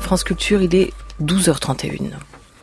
France Culture, il est 12h31.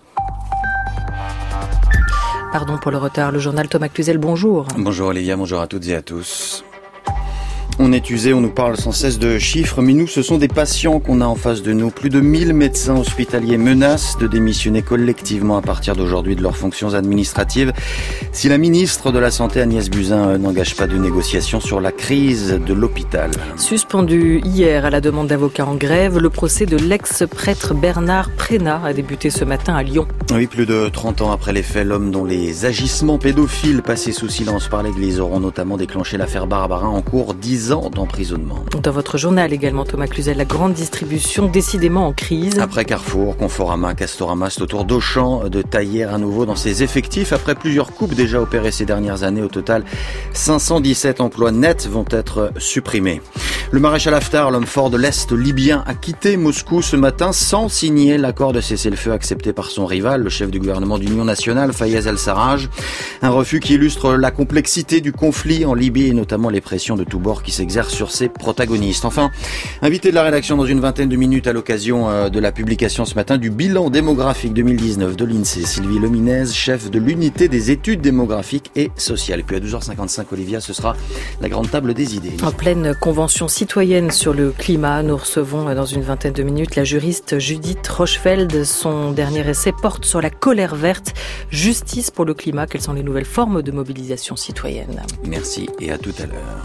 Pardon pour le retard, le journal Thomas Cluzel, bonjour. Bonjour Olivia, bonjour à toutes et à tous. On est usé, on nous parle sans cesse de chiffres, mais nous, ce sont des patients qu'on a en face de nous. Plus de 1000 médecins hospitaliers menacent de démissionner collectivement à partir d'aujourd'hui de leurs fonctions administratives si la ministre de la Santé, Agnès Buzyn, n'engage pas de négociations sur la crise de l'hôpital. Suspendu hier à la demande d'avocats en grève, le procès de l'ex-prêtre Bernard Prénat a débuté ce matin à Lyon. Oui, plus de 30 ans après les faits, l'homme dont les agissements pédophiles passés sous silence par l'Église auront notamment déclenché l'affaire Barbarin en cours 10 ans d'emprisonnement. Dans votre journal également, Thomas Cluzel, la grande distribution décidément en crise. Après Carrefour, Conforama, Castorama, c'est au tour d'Auchan de tailler à nouveau dans ses effectifs. Après plusieurs coupes déjà opérées ces dernières années, au total, 517 emplois nets vont être supprimés. Le maréchal Haftar, l'homme fort de l'Est libyen, a quitté Moscou ce matin sans signer l'accord de cessez-le-feu accepté par son rival, le chef du gouvernement d'Union nationale, Fayez al-Sarraj. Un refus qui illustre la complexité du conflit en Libye et notamment les pressions de tous bords qui s'exercent sur ses protagonistes. Enfin, invité de la rédaction dans une vingtaine de minutes à l'occasion de la publication ce matin du bilan démographique 2019 de l'INSEE, Sylvie Leminez, chef de l'unité des études démographiques et sociales. Et puis à 12h55, Olivia, ce sera la grande table des idées. En pleine convention citoyenne sur le climat, nous recevons dans une vingtaine de minutes la juriste Judith Rochefeld. Son dernier essai porte sur la colère verte, justice pour le climat. Quelles sont les nouvelles formes de mobilisation citoyenne? Merci et à tout à l'heure.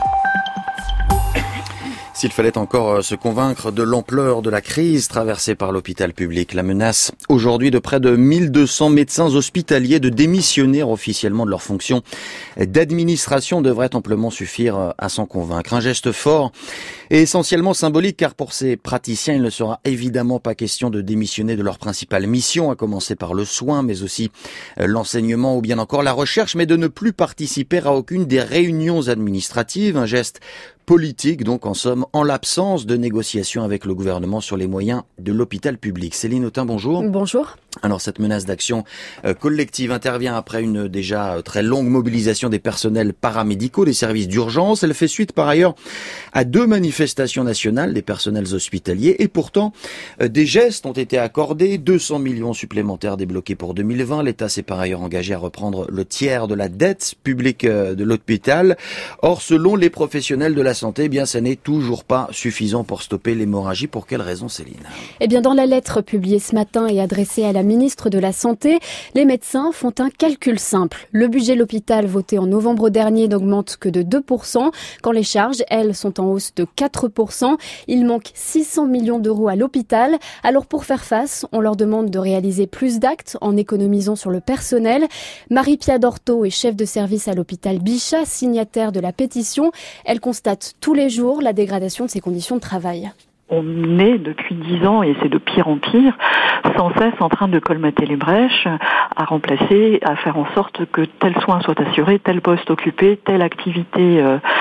S'il fallait encore se convaincre de l'ampleur de la crise traversée par l'hôpital public, la menace aujourd'hui de près de 1200 médecins hospitaliers de démissionner officiellement de leurs fonctions d'administration devrait amplement suffire à s'en convaincre. Un geste fort et essentiellement symbolique car pour ces praticiens, il ne sera évidemment pas question de démissionner de leur principale mission, à commencer par le soin, mais aussi l'enseignement ou bien encore la recherche, mais de ne plus participer à aucune des réunions administratives. Un geste politique, donc en somme, en l'absence de négociations avec le gouvernement sur les moyens de l'hôpital public. Céline Autain, bonjour. Bonjour. Alors cette menace d'action collective intervient après une déjà très longue mobilisation des personnels paramédicaux, des services d'urgence. Elle fait suite par ailleurs à 2 manifestations nationales des personnels hospitaliers et pourtant des gestes ont été accordés, 200 millions supplémentaires débloqués pour 2020. L'État s'est par ailleurs engagé à reprendre le tiers de la dette publique de l'hôpital. Or, selon les professionnels de la santé, eh bien, ça n'est toujours pas suffisant pour stopper l'hémorragie. Pour quelle raison, Céline? Eh bien, dans la lettre publiée ce matin et adressée à la ministre de la Santé, les médecins font un calcul simple. Le budget de l'hôpital voté en novembre dernier n'augmente que de 2%, quand les charges, elles, sont en hausse de 4%. Il manque 600 millions d'euros à l'hôpital. Alors, pour faire face, on leur demande de réaliser plus d'actes en économisant sur le personnel. Marie-Pia Dorto est chef de service à l'hôpital Bichat, signataire de la pétition. Elle constate tous les jours la dégradation de ses conditions de travail. On est depuis 10 ans, et c'est de pire en pire, sans cesse en train de colmater les brèches, à remplacer, à faire en sorte que tel soin soit assuré, tel poste occupé, telle activité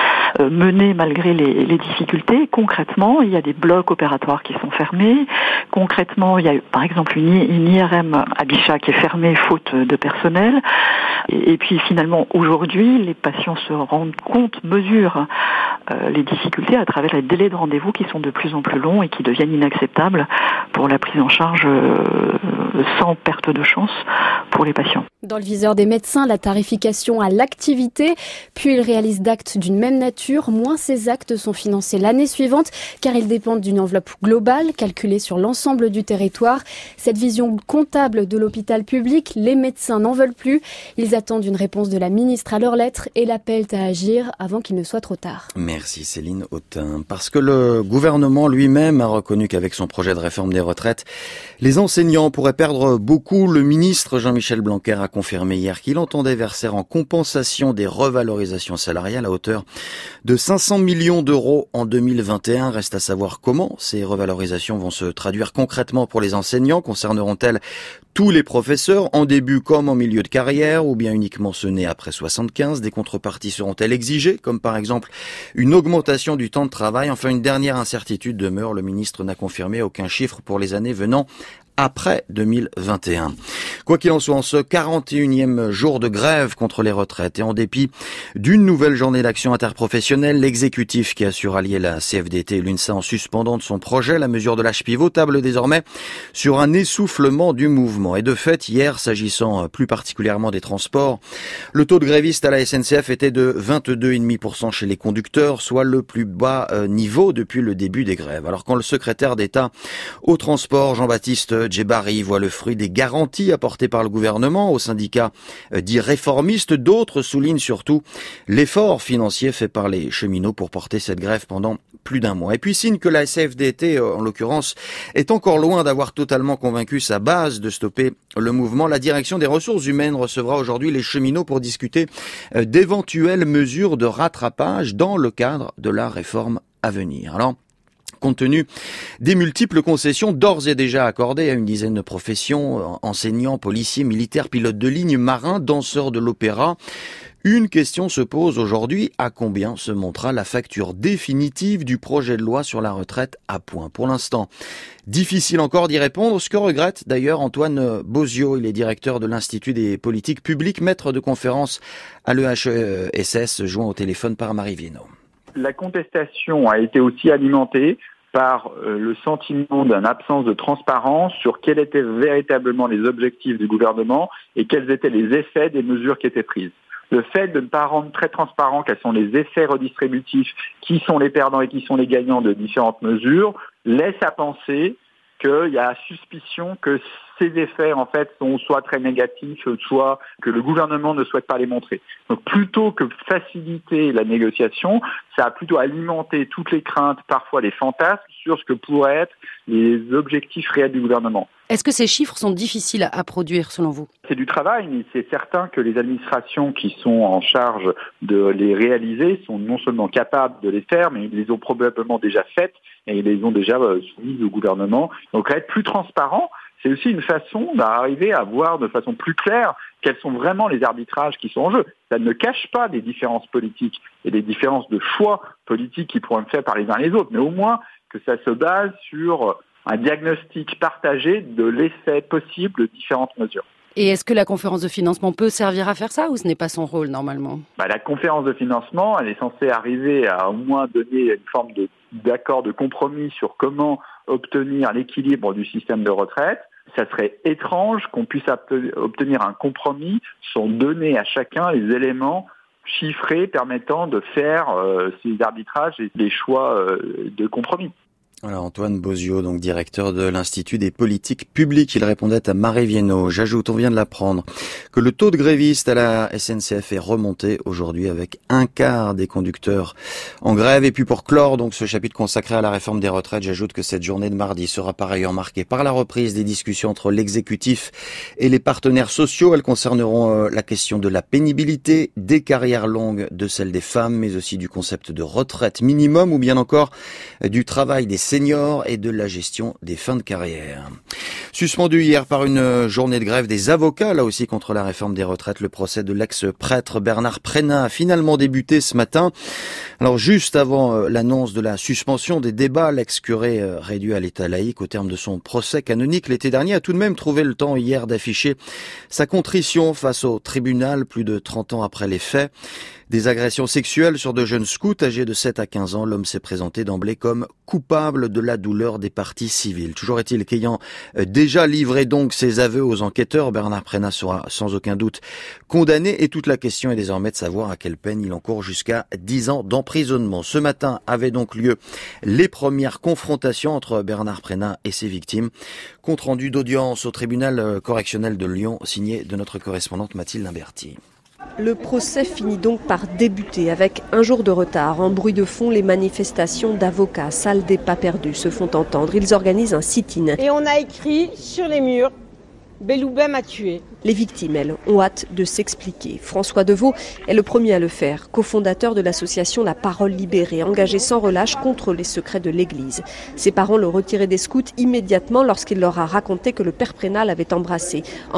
menée malgré les difficultés. Concrètement, il y a des blocs opératoires qui sont fermés. Concrètement, il y a par exemple une IRM à Bichat qui est fermée faute de personnel. Et puis finalement, aujourd'hui, les patients se rendent compte, mesurent les difficultés à travers les délais de rendez-vous qui sont de plus en plus longs et qui deviennent inacceptables pour la prise en charge sans perte de chance pour les patients. Dans le viseur des médecins, la tarification à l'activité, puis ils réalisent d'actes d'une même nature, moins ces actes sont financés l'année suivante car ils dépendent d'une enveloppe globale calculée sur l'ensemble du territoire. Cette vision comptable de l'hôpital public, les médecins n'en veulent plus. Ils attendent une réponse de la ministre à leur lettre et l'appellent à agir avant qu'il ne soit trop tard. Merci Céline Autain. Parce que le gouvernement lui-même a reconnu qu'avec son projet de réforme des retraites, les enseignants pourraient perdre beaucoup, le ministre Jean-Michel Blanquer a confirmé hier qu'il entendait verser en compensation des revalorisations salariales à hauteur de 500 millions d'euros en 2021. Reste à savoir comment ces revalorisations vont se traduire concrètement pour les enseignants. Concerneront-elles tous les professeurs, en début comme en milieu de carrière, ou bien uniquement ceux nés après 75? Des contreparties seront-elles exigées, comme par exemple une augmentation du temps de travail? Enfin, une dernière incertitude demeure. Le ministre n'a confirmé aucun chiffre pour les années venant après 2021. Quoi qu'il en soit, en ce 41e jour de grève contre les retraites et en dépit d'une nouvelle journée d'action interprofessionnelle, l'exécutif qui a su rallier la CFDT et l'UNSA en suspendant de son projet la mesure de l'âge pivot table désormais sur un essoufflement du mouvement. Et de fait, hier, s'agissant plus particulièrement des transports, le taux de grévistes à la SNCF était de 22,5% chez les conducteurs, soit le plus bas niveau depuis le début des grèves. Alors quand le secrétaire d'État au transport, Jean-Baptiste Djebari, voit le fruit des garanties apportées par le gouvernement aux syndicats dits réformistes, d'autres soulignent surtout l'effort financier fait par les cheminots pour porter cette grève pendant plus d'un mois. Et puis signe que la CFDT, en l'occurrence, est encore loin d'avoir totalement convaincu sa base de stopper le mouvement. La direction des ressources humaines recevra aujourd'hui les cheminots pour discuter d'éventuelles mesures de rattrapage dans le cadre de la réforme à venir. Alors, compte tenu des multiples concessions d'ores et déjà accordées à une dizaine de professions, enseignants, policiers, militaires, pilotes de ligne, marins, danseurs de l'opéra, une question se pose aujourd'hui: à combien se montera la facture définitive du projet de loi sur la retraite à point? Pour l'instant, difficile encore d'y répondre, ce que regrette d'ailleurs Antoine Bozio. Il est directeur de l'Institut des politiques publiques, maître de conférence à l'EHESS, joint au téléphone par Marie Viennot. La contestation a été aussi alimentée par le sentiment d'une absence de transparence sur quels étaient véritablement les objectifs du gouvernement et quels étaient les effets des mesures qui étaient prises. Le fait de ne pas rendre très transparent quels sont les effets redistributifs, qui sont les perdants et qui sont les gagnants de différentes mesures, laisse à penser qu'il y a suspicion que ces effets, en fait, sont soit très négatifs, soit que le gouvernement ne souhaite pas les montrer. Donc, plutôt que faciliter la négociation, ça a plutôt alimenté toutes les craintes, parfois les fantasmes, sur ce que pourraient être les objectifs réels du gouvernement. Est-ce que ces chiffres sont difficiles à produire, selon vous? C'est du travail, mais c'est certain que les administrations qui sont en charge de les réaliser sont non seulement capables de les faire, mais ils les ont probablement déjà faites et ils les ont déjà soumises au gouvernement. Donc, être plus transparent, c'est aussi une façon d'arriver à voir de façon plus claire quels sont vraiment les arbitrages qui sont en jeu. Ça ne cache pas des différences politiques et des différences de choix politiques qui pourront être faits par les uns et les autres, mais au moins que ça se base sur un diagnostic partagé de l'effet possible de différentes mesures. Et est-ce que la conférence de financement peut servir à faire ça ou ce n'est pas son rôle normalement? La conférence de financement, elle est censée arriver à au moins donner une forme d'accord de compromis sur comment obtenir l'équilibre du système de retraite. Ça serait étrange qu'on puisse obtenir un compromis sans donner à chacun les éléments chiffrés permettant de faire ces arbitrages et des choix de compromis. Voilà, Antoine Bozio, donc directeur de l'Institut des politiques publiques. Il répondait à Marie Viennot. J'ajoute, on vient de l'apprendre, que le taux de grévistes à la SNCF est remonté aujourd'hui avec un quart des conducteurs en grève. Et puis pour clore donc ce chapitre consacré à la réforme des retraites, j'ajoute que cette journée de mardi sera par ailleurs marquée par la reprise des discussions entre l'exécutif et les partenaires sociaux. Elles concerneront la question de la pénibilité, des carrières longues de celles des femmes, mais aussi du concept de retraite minimum ou bien encore du travail des seniors et de la gestion des fins de carrière. Suspendu hier par une journée de grève des avocats, là aussi contre la réforme des retraites, le procès de l'ex-prêtre Bernard Prénat a finalement débuté ce matin. Alors juste avant l'annonce de la suspension des débats, l'ex-curé réduit à l'état laïque au terme de son procès canonique l'été dernier a tout de même trouvé le temps hier d'afficher sa contrition face au tribunal plus de 30 ans après les faits. Des agressions sexuelles sur de jeunes scouts âgés de 7 à 15 ans, l'homme s'est présenté d'emblée comme coupable de la douleur des parties civiles. Toujours est-il qu'ayant déjà livré donc ses aveux aux enquêteurs, Bernard Prénat sera sans aucun doute condamné et toute la question est désormais de savoir à quelle peine il encourt jusqu'à 10 ans d'emprisonnement. Ce matin avaient donc lieu les premières confrontations entre Bernard Prénat et ses victimes. Compte rendu d'audience au tribunal correctionnel de Lyon, signé de notre correspondante Mathilde Limberti. Le procès finit donc par débuter avec un jour de retard. En bruit de fond, les manifestations d'avocats, salle des pas perdus, se font entendre. Ils organisent un sit-in. Et on a écrit sur les murs « Belloubet m'a tué ». Les victimes, elles, ont hâte de s'expliquer. François Deveau est le premier à le faire, cofondateur de l'association La Parole Libérée, engagé sans relâche contre les secrets de l'Église. Ses parents l'ont retiré des scouts immédiatement lorsqu'il leur a raconté que le père Prénat l'avait embrassé en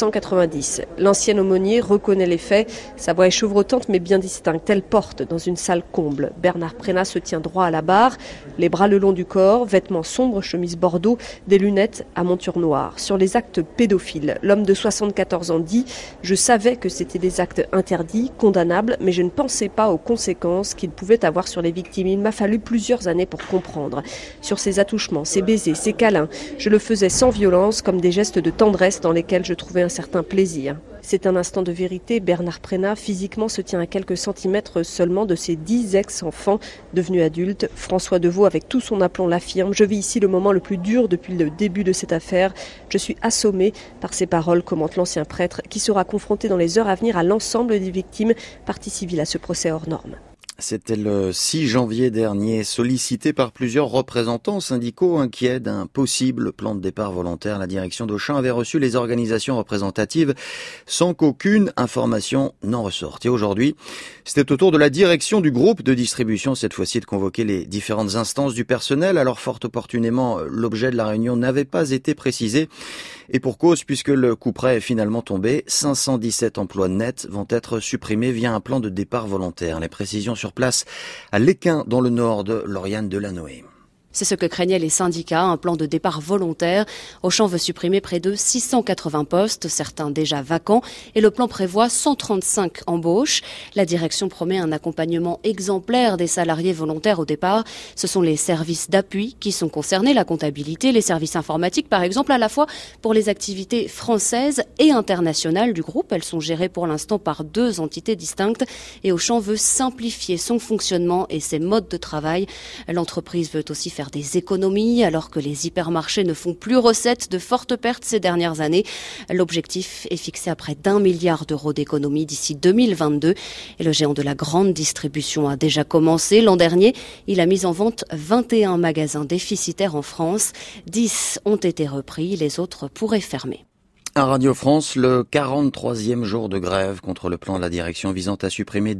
1990. L'ancien aumônier reconnaît les faits. Sa voix est chevrotante mais bien distincte. Elle porte dans une salle comble. Bernard Prénat se tient droit à la barre, les bras le long du corps, vêtements sombres, chemise bordeaux, des lunettes à monture noire. Sur les actes pédophiles, l'homme de 74 ans dit « Je savais que c'était des actes interdits, condamnables, mais je ne pensais pas aux conséquences qu'ils pouvaient avoir sur les victimes. Il m'a fallu plusieurs années pour comprendre. Sur ces attouchements, ces baisers, ces câlins, je le faisais sans violence, comme des gestes de tendresse dans lesquels je trouvais un certain plaisir. » C'est un instant de vérité. Bernard Prénat, physiquement, se tient à quelques centimètres seulement de ses 10 ex-enfants devenus adultes. François Deveau, avec tout son aplomb, l'affirme. Je vis ici le moment le plus dur depuis le début de cette affaire. Je suis assommé par ces paroles, commente l'ancien prêtre, qui sera confronté dans les heures à venir à l'ensemble des victimes, partie civile à ce procès hors norme. C'était le 6 janvier dernier, sollicité par plusieurs représentants syndicaux inquiets d'un possible plan de départ volontaire. La direction d'Auchan avait reçu les organisations représentatives sans qu'aucune information n'en ressorte. Et aujourd'hui, c'était au tour de la direction du groupe de distribution, cette fois-ci, de convoquer les différentes instances du personnel. Alors, fort opportunément, l'objet de la réunion n'avait pas été précisé. Et pour cause, puisque le couperet est finalement tombé, 517 emplois nets vont être supprimés via un plan de départ volontaire. Les précisions sur place à Léquin, dans le nord de Lauriane Delanoë. C'est ce que craignaient les syndicats, un plan de départ volontaire. Auchan veut supprimer près de 680 postes, certains déjà vacants, et le plan prévoit 135 embauches. La direction promet un accompagnement exemplaire des salariés volontaires au départ. Ce sont les services d'appui qui sont concernés, la comptabilité, les services informatiques par exemple, à la fois pour les activités françaises et internationales du groupe. Elles sont gérées pour l'instant par 2 entités distinctes et Auchan veut simplifier son fonctionnement et ses modes de travail. L'entreprise veut aussi faire des économies alors que les hypermarchés ne font plus recette, de fortes pertes ces dernières années. L'objectif est fixé à près d'1 milliard d'euros d'économies d'ici 2022 et le géant de la grande distribution a déjà commencé. L'an dernier, il a mis en vente 21 magasins déficitaires en France. 10 ont été repris, les autres pourraient fermer. À Radio France, le 43e jour de grève contre le plan de la direction visant à supprimer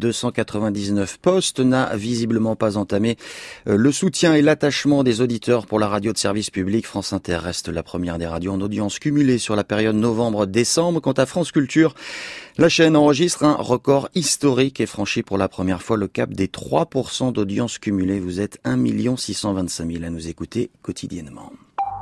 299 postes n'a visiblement pas entamé le soutien et l'attachement des auditeurs pour la radio de service public. France Inter reste la première des radios en audience cumulée sur la période novembre-décembre. Quant à France Culture, la chaîne enregistre un record historique et franchit pour la première fois le cap des 3% d'audience cumulée. Vous êtes 1 625 000 à nous écouter quotidiennement.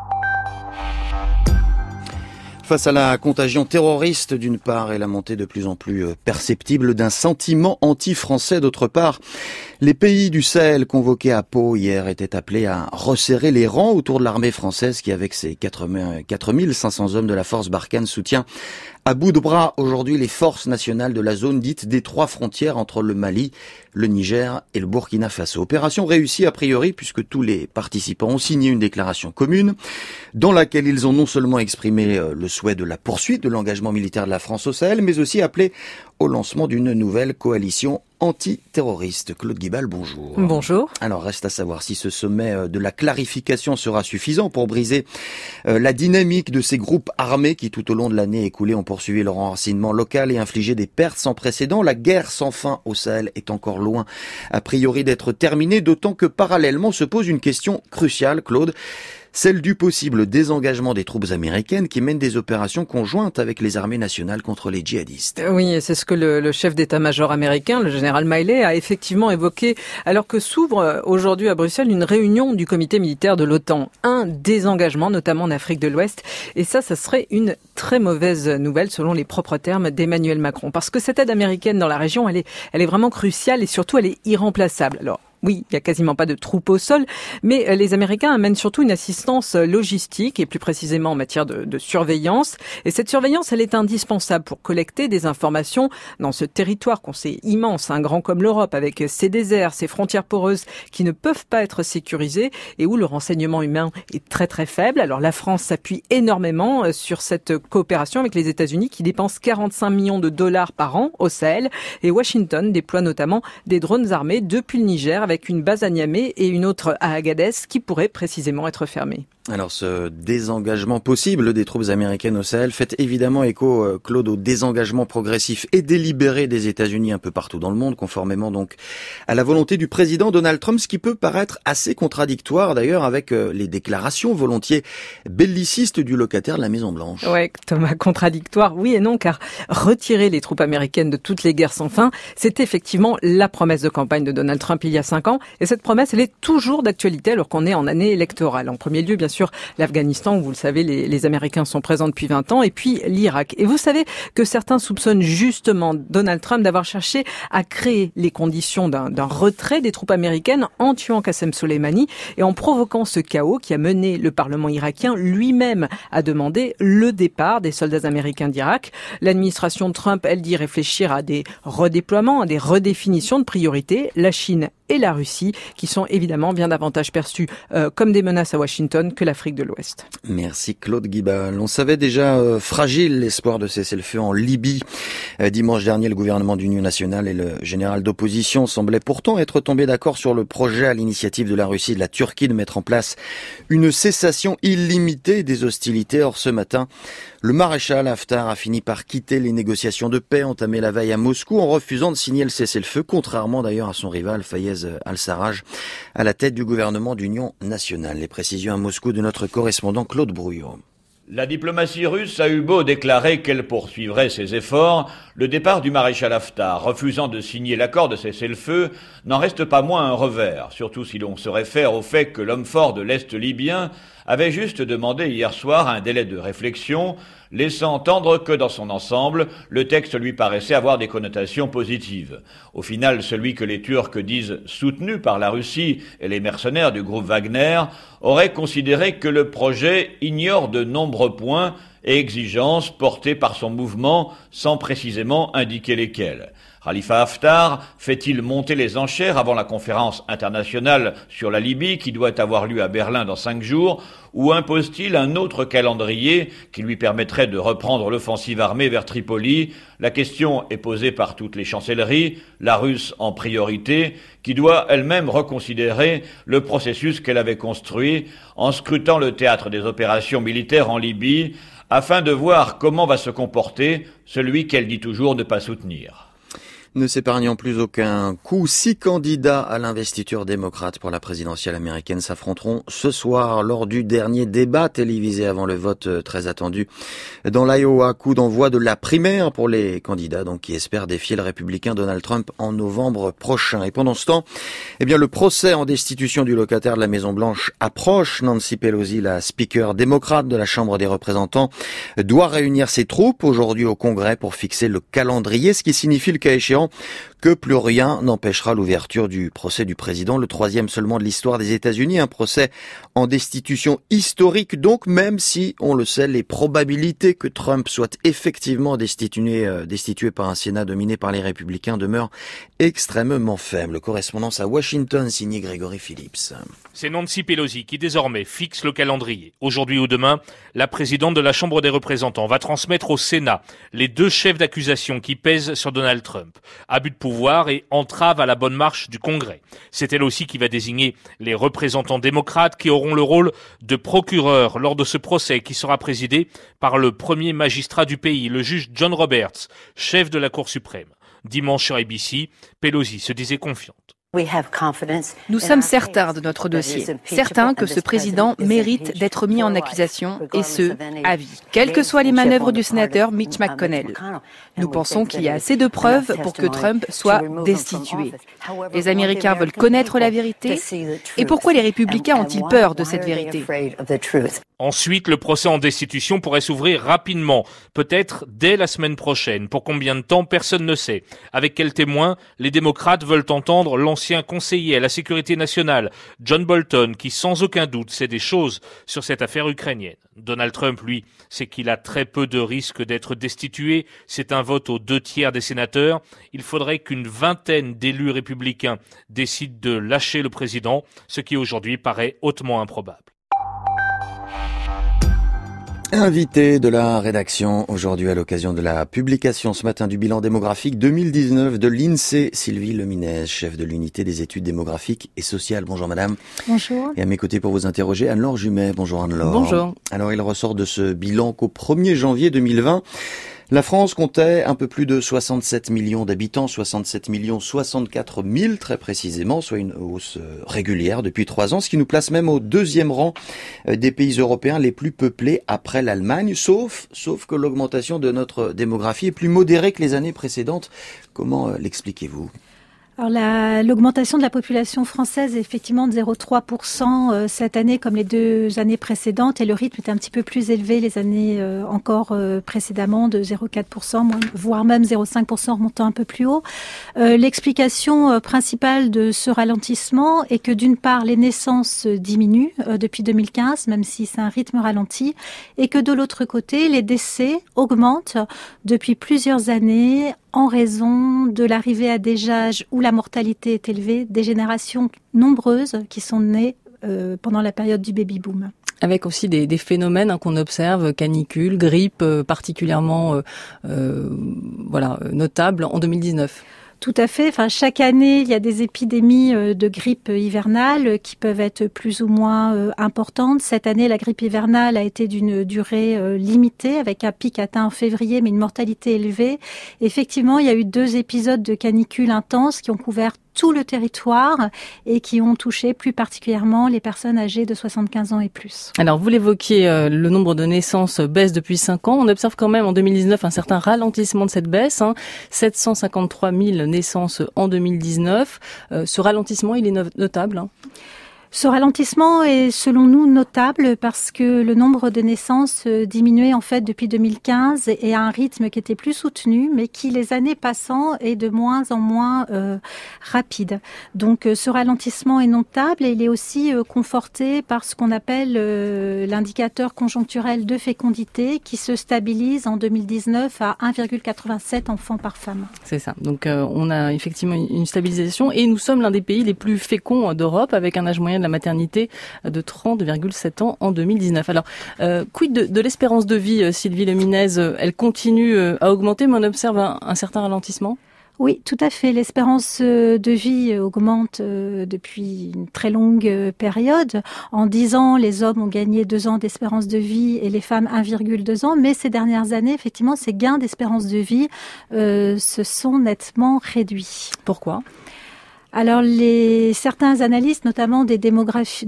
Face à la contagion terroriste d'une part et la montée de plus en plus perceptible d'un sentiment anti-français d'autre part, les pays du Sahel convoqués à Pau hier étaient appelés à resserrer les rangs autour de l'armée française qui, avec ses 4500 hommes de la force Barkhane, soutient à bout de bras aujourd'hui les forces nationales de la zone dite des 3 frontières entre le Mali, le Niger et le Burkina Faso. Opération réussie a priori puisque tous les participants ont signé une déclaration commune dans laquelle ils ont non seulement exprimé le souhait de la poursuite de l'engagement militaire de la France au Sahel, mais aussi appelé au lancement d'une nouvelle coalition antiterroriste. Claude Guibal, bonjour. Bonjour. Alors, reste à savoir si ce sommet de la clarification sera suffisant pour briser la dynamique de ces groupes armés qui, tout au long de l'année écoulée, ont poursuivi leur enracinement local et infligé des pertes sans précédent. La guerre sans fin au Sahel est encore loin, a priori, d'être terminée, d'autant que parallèlement se pose une question cruciale, Claude. Celle du possible désengagement des troupes américaines qui mènent des opérations conjointes avec les armées nationales contre les djihadistes. Oui, c'est ce que le chef d'état-major américain, le général Milley, a effectivement évoqué alors que s'ouvre aujourd'hui à Bruxelles une réunion du comité militaire de l'OTAN. Un désengagement, notamment en Afrique de l'Ouest. Et ça serait une très mauvaise nouvelle selon les propres termes d'Emmanuel Macron. Parce que cette aide américaine dans la région, elle est vraiment cruciale et surtout elle est irremplaçable. Alors, oui, il n'y a quasiment pas de troupes au sol, mais les Américains amènent surtout une assistance logistique et plus précisément en matière de surveillance. Et cette surveillance, elle est indispensable pour collecter des informations dans ce territoire qu'on sait immense, grand comme l'Europe, avec ses déserts, ses frontières poreuses qui ne peuvent pas être sécurisées et où le renseignement humain est très très faible. Alors la France s'appuie énormément sur cette coopération avec les États-Unis qui dépensent 45 millions de dollars par an au Sahel et Washington déploie notamment des drones armés depuis le Niger avec une base à Niamey et une autre à Agadez qui pourraient précisément être fermées. Alors ce désengagement possible des troupes américaines au Sahel fait évidemment écho, Claude, au désengagement progressif et délibéré des États-Unis un peu partout dans le monde, conformément donc à la volonté du président Donald Trump, ce qui peut paraître assez contradictoire d'ailleurs avec les déclarations volontiers bellicistes du locataire de la Maison-Blanche. Ouais, Thomas, contradictoire, oui et non, car retirer les troupes américaines de toutes les guerres sans fin, c'est effectivement la promesse de campagne de Donald Trump il y a 5 ans, et cette promesse, elle est toujours d'actualité alors qu'on est en année électorale. En premier lieu, bien sûr, l'Afghanistan, où vous le savez, les Américains sont présents depuis 20 ans, et puis l'Irak. Et vous savez que certains soupçonnent justement Donald Trump d'avoir cherché à créer les conditions d'un retrait des troupes américaines en tuant Qassem Soleimani et en provoquant ce chaos qui a mené le Parlement irakien lui-même à demander le départ des soldats américains d'Irak. L'administration Trump, elle dit réfléchir à des redéploiements, à des redéfinitions de priorités. La Chine et la Russie, qui sont évidemment bien davantage perçus comme des menaces à Washington que l'Afrique de l'Ouest. Merci Claude Guibal. On savait déjà fragile l'espoir de cesser le feu en Libye. Dimanche dernier, le gouvernement d'union nationale et le général d'opposition semblaient pourtant être tombés d'accord sur le projet à l'initiative de la Russie et de la Turquie de mettre en place une cessation illimitée des hostilités. Or, ce matin, le maréchal Haftar a fini par quitter les négociations de paix entamées la veille à Moscou en refusant de signer le cessez-le-feu, contrairement d'ailleurs à son rival Fayez al-Sarraj à la tête du gouvernement d'union nationale. Les précisions à Moscou de notre correspondant Claude Brouillot. La diplomatie russe a eu beau déclarer qu'elle poursuivrait ses efforts, le départ du maréchal Haftar, refusant de signer l'accord de cessez-le-feu, n'en reste pas moins un revers, surtout si l'on se réfère au fait que l'homme fort de l'Est libyen avait juste demandé hier soir un délai de réflexion, laissant entendre que dans son ensemble, le texte lui paraissait avoir des connotations positives. Au final, celui que les Turcs disent soutenu par la Russie et les mercenaires du groupe Wagner aurait considéré que le projet ignore de nombreux points et exigences portées par son mouvement sans précisément indiquer lesquels. Khalifa Haftar fait-il monter les enchères avant la conférence internationale sur la Libye qui doit avoir lieu à Berlin dans 5 jours, ou impose-t-il un autre calendrier qui lui permettrait de reprendre l'offensive armée vers Tripoli? La question est posée par toutes les chancelleries, la russe en priorité, qui doit elle-même reconsidérer le processus qu'elle avait construit en scrutant le théâtre des opérations militaires en Libye, afin de voir comment va se comporter celui qu'elle dit toujours ne pas soutenir. Ne s'épargnant plus aucun coup, 6 candidats à l'investiture démocrate pour la présidentielle américaine s'affronteront ce soir lors du dernier débat télévisé avant le vote très attendu dans l'Iowa. Coup d'envoi de la primaire pour les candidats donc qui espèrent défier le républicain Donald Trump en novembre prochain. Et pendant ce temps, le procès en destitution du locataire de la Maison-Blanche approche. Nancy Pelosi, la speaker démocrate de la Chambre des représentants, doit réunir ses troupes aujourd'hui au Congrès pour fixer le calendrier, ce qui signifie le cas échéant que plus rien n'empêchera l'ouverture du procès du président, le 3e seulement de l'histoire des États-Unis, un procès en destitution historique donc, même si, on le sait, les probabilités que Trump soit effectivement destitué par un Sénat dominé par les républicains demeurent extrêmement faibles. Correspondance à Washington, signé Grégory Phillips. C'est Nancy Pelosi qui désormais fixe le calendrier. Aujourd'hui ou demain, la présidente de la Chambre des représentants va transmettre au Sénat les 2 chefs d'accusation qui pèsent sur Donald Trump. Abus de pouvoir et entrave à la bonne marche du Congrès. C'est elle aussi qui va désigner les représentants démocrates qui auront le rôle de procureur lors de ce procès qui sera présidé par le premier magistrat du pays, le juge John Roberts, chef de la Cour suprême. Dimanche sur ABC, Pelosi se disait confiante. Nous sommes certains de notre dossier, certains que ce président mérite d'être mis en accusation, et ce, à vie, quelles que soient les manœuvres du sénateur Mitch McConnell. Nous pensons qu'il y a assez de preuves pour que Trump soit destitué. Les Américains veulent connaître la vérité, et pourquoi les républicains ont-ils peur de cette vérité ? Ensuite, le procès en destitution pourrait s'ouvrir rapidement, peut-être dès la semaine prochaine. Pour combien de temps, personne ne sait. Avec quels témoins, les démocrates veulent entendre l'ancien conseiller à la sécurité nationale, John Bolton, qui sans aucun doute sait des choses sur cette affaire ukrainienne. Donald Trump, lui, sait qu'il a très peu de risques d'être destitué. C'est un vote aux 2/3 des sénateurs. Il faudrait qu'une vingtaine d'élus républicains décident de lâcher le président, ce qui aujourd'hui paraît hautement improbable. Invité de la rédaction aujourd'hui à l'occasion de la publication ce matin du bilan démographique 2019 de l'INSEE, Sylvie Leminez, chef de l'unité des études démographiques et sociales. Bonjour madame. Bonjour. Et à mes côtés pour vous interroger, Anne-Laure Jumet. Bonjour Anne-Laure. Bonjour. Alors il ressort de ce bilan qu'au 1er janvier 2020, la France comptait un peu plus de 67 millions d'habitants, 67 millions 64 000 très précisément, soit une hausse régulière depuis 3 ans, ce qui nous place même au 2e rang des pays européens les plus peuplés après l'Allemagne, sauf que l'augmentation de notre démographie est plus modérée que les années précédentes. Comment l'expliquez-vous ? Alors l'augmentation de la population française est effectivement de 0,3% cette année comme les 2 années précédentes, et le rythme est un petit peu plus élevé les années encore précédemment, de 0,4%, voire même 0,5% remontant un peu plus haut. L'explication principale de ce ralentissement est que d'une part les naissances diminuent depuis 2015, même si c'est un rythme ralenti, et que de l'autre côté les décès augmentent depuis plusieurs années en raison de l'arrivée à des âges où la mortalité est élevée, des générations nombreuses qui sont nées pendant la période du baby-boom. Avec aussi des phénomènes qu'on observe, canicule, grippe particulièrement notables en 2019. Tout à fait. Enfin, chaque année, il y a des épidémies de grippe hivernale qui peuvent être plus ou moins importantes. Cette année, la grippe hivernale a été d'une durée limitée, avec un pic atteint en février, mais une mortalité élevée. Effectivement, il y a eu 2 épisodes de canicule intenses qui ont couvert tout le territoire et qui ont touché plus particulièrement les personnes âgées de 75 ans et plus. Alors, vous l'évoquiez, le nombre de naissances baisse depuis 5 ans. On observe quand même en 2019 un certain ralentissement de cette baisse. 753 000 naissances en 2019. Ce ralentissement, il est notable. Ce ralentissement est selon nous notable parce que le nombre de naissances diminuait en fait depuis 2015 et à un rythme qui était plus soutenu, mais qui les années passant est de moins en moins rapide. Donc ce ralentissement est notable et il est aussi conforté par ce qu'on appelle l'indicateur conjoncturel de fécondité qui se stabilise en 2019 à 1,87 enfants par femme. C'est ça. Donc on a effectivement une stabilisation et nous sommes l'un des pays les plus féconds d'Europe avec un âge moyen de la maternité de 30,7 ans en 2019. Alors, quid de l'espérance de vie, Sylvie Leminez, elle continue à augmenter, mais on observe un certain ralentissement ? Oui, tout à fait. L'espérance de vie augmente depuis une très longue période. En 10 ans, les hommes ont gagné 2 ans d'espérance de vie et les femmes 1,2 ans. Mais ces dernières années, effectivement, ces gains d'espérance de vie se sont nettement réduits. Pourquoi ? Alors, certains analystes, notamment des démographes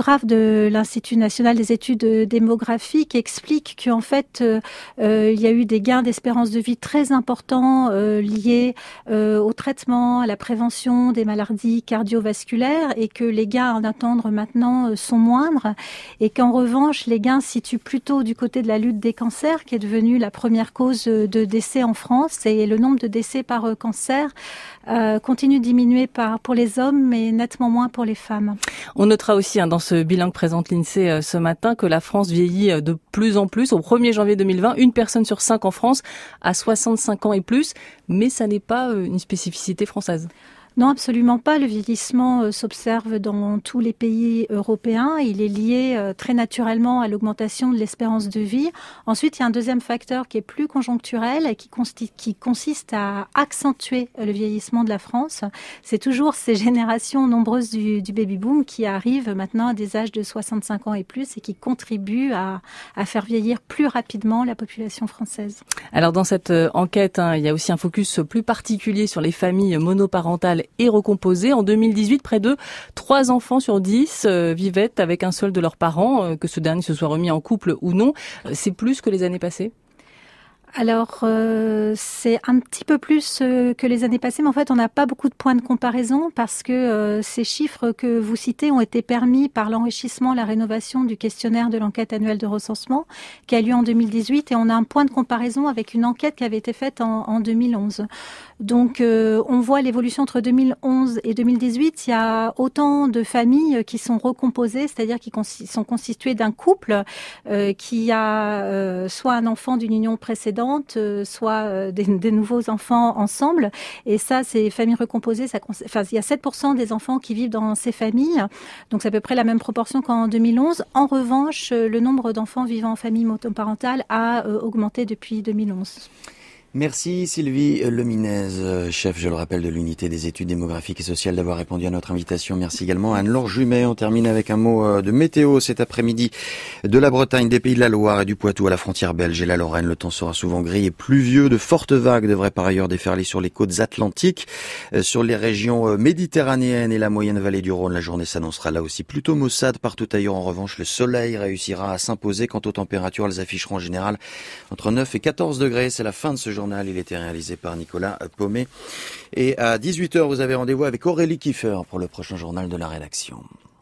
de l'Institut national des études démographiques, expliquent qu'en fait, il y a eu des gains d'espérance de vie très importants liés au traitement, à la prévention des maladies cardiovasculaires, et que les gains à attendre maintenant sont moindres, et qu'en revanche, les gains se situent plutôt du côté de la lutte des cancers, qui est devenue la première cause de décès en France, et le nombre de décès par cancer continue de diminuer pour les hommes, mais nettement moins pour les femmes. On notera aussi dans ce bilan que présente l'INSEE ce matin que la France vieillit de plus en plus. Au 1er janvier 2020, 1 personne sur 5 en France a 65 ans et plus, mais ça n'est pas une spécificité française. Non, absolument pas. Le vieillissement s'observe dans tous les pays européens. Il est lié très naturellement à l'augmentation de l'espérance de vie. Ensuite, il y a un deuxième facteur qui est plus conjoncturel et qui consiste à accentuer le vieillissement de la France. C'est toujours ces générations nombreuses du baby-boom qui arrivent maintenant à des âges de 65 ans et plus et qui contribuent à faire vieillir plus rapidement la population française. Alors, dans cette enquête, il y a aussi un focus plus particulier sur les familles monoparentales et recomposée. En 2018, près de 3 enfants sur 10 vivaient avec un seul de leurs parents, que ce dernier se soit remis en couple ou non. C'est plus que les années passées ? Alors, c'est un petit peu plus que les années passées, mais en fait, on n'a pas beaucoup de points de comparaison parce que ces chiffres que vous citez ont été permis par l'enrichissement, la rénovation du questionnaire de l'enquête annuelle de recensement qui a lieu en 2018, et on a un point de comparaison avec une enquête qui avait été faite en 2011. Donc, on voit l'évolution entre 2011 et 2018. Il y a autant de familles qui sont recomposées, c'est-à-dire qui sont constituées d'un couple qui a soit un enfant d'une union précédente, précédentes, soit des nouveaux enfants ensemble. Et ça, ces familles recomposées, il y a 7% des enfants qui vivent dans ces familles. Donc c'est à peu près la même proportion qu'en 2011. En revanche, le nombre d'enfants vivant en famille monoparentale a augmenté depuis 2011. Merci Sylvie Leminez, chef, je le rappelle, de l'unité des études démographiques et sociales, d'avoir répondu à notre invitation. Merci également à Anne-Laure Jumet. On termine avec un mot de météo cet après-midi. De la Bretagne, des Pays de la Loire et du Poitou à la frontière belge et la Lorraine, le temps sera souvent gris et pluvieux. De fortes vagues devraient par ailleurs déferler sur les côtes atlantiques. Sur les régions méditerranéennes et la moyenne vallée du Rhône, la journée s'annoncera là aussi plutôt maussade. Partout ailleurs, en revanche, le soleil réussira à s'imposer. Quant aux températures, elles afficheront en général entre 9 et 14 degrés. C'est la fin de ce journal. Il était réalisé par Nicolas Paumet. Et à 18h, vous avez rendez-vous avec Aurélie Kiefer pour le prochain journal de la rédaction.